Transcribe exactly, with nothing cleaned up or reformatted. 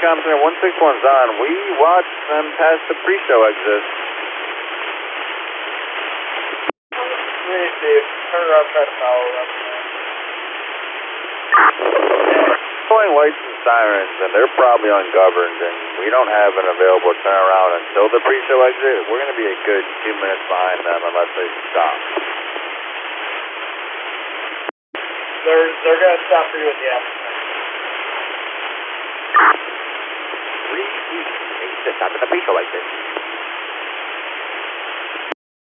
Recon Center, one six one's on. We watched them pass the pre-show exit. Let me see. Turn around, try to follow them. Pulling lights and sirens, and they're probably ungoverned, and we don't have an available turnaround until the pre-show exit. We're going to be a good two minutes behind them unless they stop. They're, they're going to stop for you at the afternoon. Three, eight, six, after the pre-show exit.